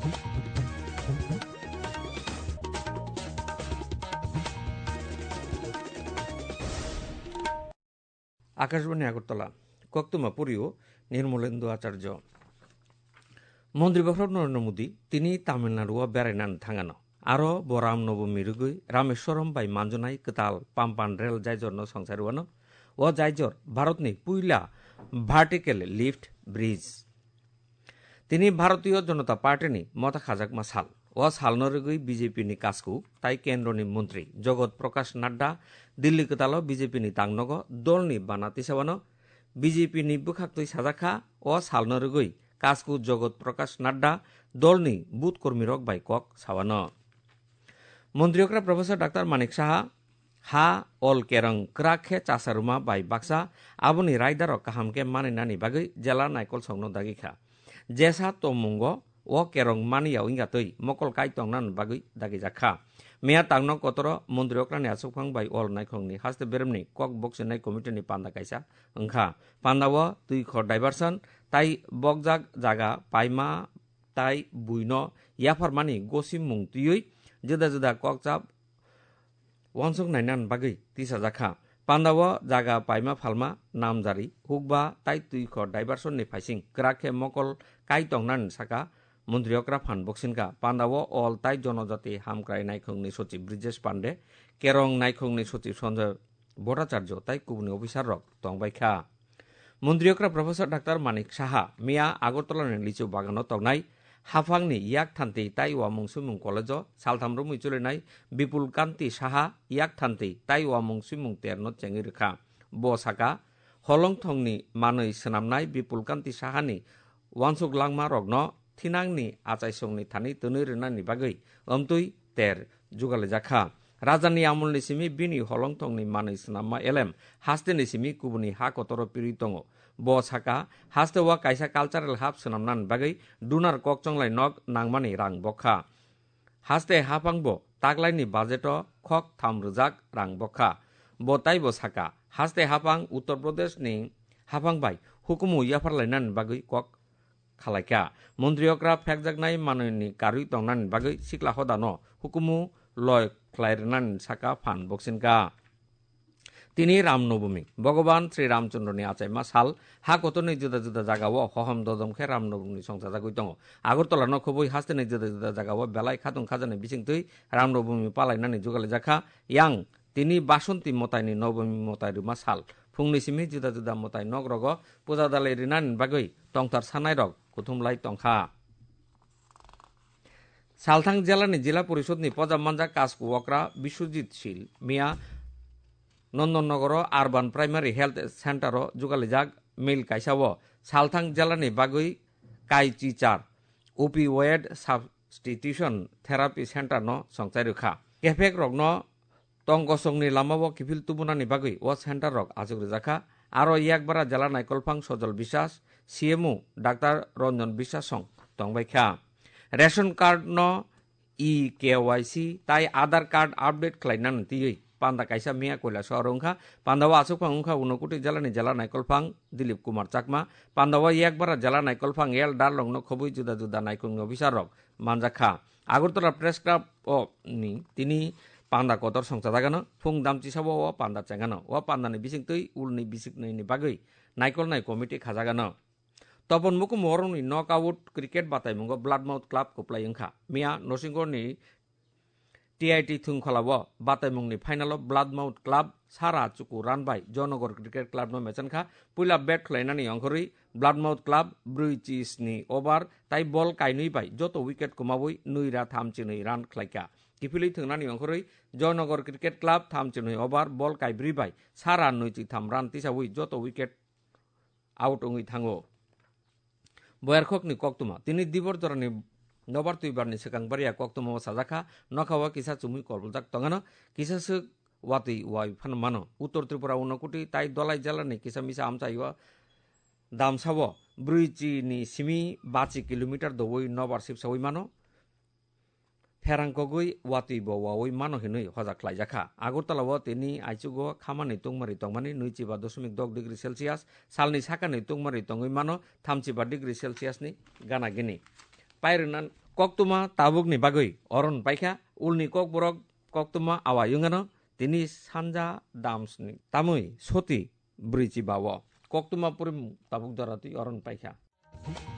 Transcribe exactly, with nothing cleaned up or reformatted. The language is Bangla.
আকাশবাণী আগরতলা কক্তমা পুরীও নির্মলেন্দু আচার্য মন্ত্রীবহর নরেন্দ্র মোদী তিনি তামিলনাড়ুয়া বেড়াইনান থাঙানো আরো বরাম নবমী রুগুই রামেশ্বরম বাই মানজনাই কতাল পাম্পান রেল জাইজর সংসারুয়ানো ও জাইজর ভারতনি পুইলা ভার্টিকেল লিফট ব্রিজ তিনি ভারতীয় জনতা পার্টিনি মতা খাজাকমা সাল ও সালনো রুগুই বিজেপিনি কাজকু তাই কেন্দ্রনি মন্ত্রী জগৎ প্রকাশ নাড্ডা দিল্লি কতালো বিজেপিনি তাংনগ দলনি বানাতি সেবানো বিজেপিনি বুখাক্তই সাজাখা ও সালনো রুগুই কাজকু জগৎ প্রকাশ নাড্ডা দলনি বুথ কর্মী রক বাই কক সাবানো মন্ত্রীকরা প্রফেসর ডাক্তার মানিক সাহা হা অল কেরং ক্রাখে চাসারুমা বাই বাক্সা আবনি রায়দারক কাহামকে মানিনানি বাগৈ জেলা নাইকল সংনো দাগিখা জেসা তমুঙ্গ ও কেরং মানিয়াও ইঙ্গাতৈ মকল কাই তংনান বাগৈ দাগি জাখা মেয়া তাংনো কতর মন্ত্রীকরানি আসুকফাং বাই অল নাইখংনি হাস্তে বেরমনি কক বক্সিনাই কমিটিনি পান্দা কাইসা ওংখা পান্দাও তুই খ ডাইভারসন তাই বকজাক জাগা পাইমা তাই বুইন ইয়াফারমানি গসিম মুং তুই जुदा जुदा ककचाप वनसक नाइनान बागै तिसा जाखा पान्दाव जागा पाइमा फालमा नामजारि हुकबा ताइ तुइख डाइभारसननि फाइसिं क्राखे मकल काइ तंनान साका मन्त्रियकरा फान बक्सिनका पान्दाव अल ताइ जनजाति हामक्राइ नायखंनि सचिव ब्रिजेश पाण्डे केरं नायखंनि सचिव सञ्जय भट्टाचार्य ताइ कुबुनि अफिसार रक तंबायखा मन्त्रियकरा प्रफेसर डाक्तार मानिक साहा मिया আগরতলাनि लिचु बागानो तंनाय हाफांनि याक थान्ति ताइ वामुं सुमुं कलेज सालथामरु मुइचुलिनाय विपुल कान्ति साहा याक थान्ति ताइ वामुं सुमुं तेरनो चेंगि रेखा ब साका हलंथंनि मानै सोनामनाय विपुल कान्ति साहानि वानसुक लांमा रगनो थिनांनि आचाइसंनि थानि तनै रेनानि बागै अमतुइ तेर जुगाले जाखा राजानि आमलनि सिमि बिनि हलंथंनि मानै सोनाममा एलेम हास्तेनि सिमि कुबुनि हा कतर पिरि दङ ब साका हास्तेवा काइसा कालचारेल हाब सोनामनान बागै डुनार ककचंलाय नग नांमानि रां बखा हास्ते हाफांबो तागलायनि बाजेट खक थाम रोजाक रां बखा ब ताइबो साका हास्ते हाफां उत्तर प्रदेशनि हाफांबाय हुकुमु याफारलायनान बागै कक खालायका मन्त्रियकरा फेकजाकनाय मानैनि कारुइ तंनान बागै सिक्ला हदानो हुकुमु लय ख्लायरनान साका फान बक्सिनका তিনি রামনবমী ভগবান শ্রী রামচন্দ্রনি আচাইমা সাল হা কতনি जुदा जुदा জাগাও হহম দদমখে রামনবমী সংসাজাগুই দङ আগরতলা নখবই হাস্তেনি जुदा जुदा জাগাও বেলায় খাতুন খাজানি বিচিংতৈ রামনবমী পালাইনানি जुगाले জাখা ইয়াং তিনি বাসন্তী মতাইনি নবমী মতাই রুমা সাল ফুংনিসিমি जुदा जुदा মতাই নগরগ পূজা দালাই রিনানি বাগৈ টংতার সানাই রগ কুথুমলাই টংখা সালথাং জেলানি জেলা পরিষদনি পজা মানজা কাজকু ওকরা বিশ্বজিৎ শীল মিয়া Nandannagar urban primary health centre जुगाले जाग मिल काइसाव सालथां जिलानि बागै काइचिचार ओपिओएड सबस्टिट्यूशन थेरापि सेंटर न संचाय रेखा केफेक रगन तंगसंनि लामाव किफिल तुबुनानि बागै व सेंटर रग आजुग्रे जाखा आरो एकबारा जिला नायकलफां सजल বিশ্বাস सीएमओ डाक्टर रंजन বিশ্বাস सं तंबायखा रेशन कार्ड न इ केवाईसी ताइ आधार कार्ड आपडेट खालायनान तियै पांदा काइसा मिया कोयला शहरंखा पांदावा आसुकफां उंखा उनकुटी जिलानि जिला नायकलफां दिलीप कुमार चाकमा पांदावा एकबारा जिला नायकलफां एल डारलंनो खबुई जुदा जुदा नायकंनि अफिसार रक मानजाखा আগরতলা প্রেস ক্লাব ও নি তিনি পান্দা কতর সংসাজাগানো ফুং দামচিসাবো ও পান্দা চেঙ্গানো ও পান্দানি বিসিংতৈ উলনি বিসিকনैनि बागै नायकल नाय कमिटि खाजागानो तपन मुकु मरंनि नक आउट क्रिकेट बातायमुंगो ब्लाडमाउथ क्लाब कोप्लाय ओंखा मिया नसिंगरनि टीआईटी थुंखलाव बातायमुंगनि फाइनालाव ब्लाडमाउथ क्लाब सारा चुकु रानबाय जयनगर क्रिकेट क्लाब नो मेचनखा पुइला बेट खलायनानि अंखरै ब्लाडमाउथ क्लाब ब्रुइचिसनि ओभार ताइ बल कायनैबाय जत उइकेट कमावै नैरा थामचिनै रान खलायका किफिलै थंनानि अंखरै जयनगर क्रिकेट क्लाब थामचिनै ओभार बल कायब्रैबाय सारा नैचि थाम रान तिसावै जत उइकेट आउट ओङै थाङो बयारखकनि कक्तुमा तिनि दिबर जरानि नबार तुइबारनि सेकांबारिया कक्तुमा साजाखा नखावा किसा चुमुइ करबलजाक तंगानो किसासो वातै वाइ फानमानो उत्तर त्रिपुरा उनकुटी ताइ दलाइ जिल्लानि किसा मिसा आमचाइवा दामसाव ब्रुइचिनि सिमी बाचि किलोमिटार दवै नबार सिपसावै मानो फेरांकगै वातै बवावै मानो हिनै हजाक लाइजाखा আগরতলাव तिनि आइचुगो खामानि तंमारि तंमानि नैजिबा दशमिक दक डिग्री सेलसियास सालनि साकानि तंमारि तंगै मानो थामजिबा डिग्री सेलसियासनि गानागिनि पायरनान koktuma tabukni bagui oron paikha ulni kokborok koktuma awa yungano tini sanja damsni tamui soti brichi bawo koktuma purim tabuk dorati oron paikha